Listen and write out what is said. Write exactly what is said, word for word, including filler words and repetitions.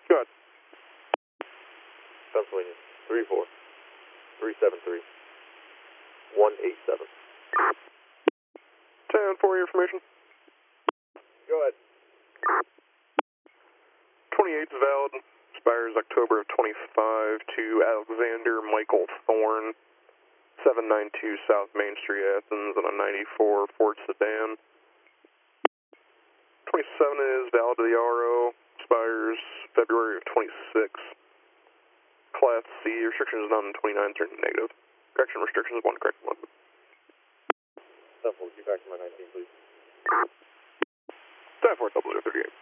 Go ahead. Pennsylvania, three four, three seven three, one eight seven. ten four, your information. Go ahead. twenty-eight is valid. Expires October of twenty-five to Alexander Michael Thorne, seven ninety-two South Main Street, Athens, on a ninety-four Ford sedan. twenty-seven is valid to the R O. Expires February of twenty-six. Class C, restrictions none, twenty-nine turn negative. Correction restrictions one, correction one. ten four, get back to my nineteen, please. ten four, double zero thirty-eight.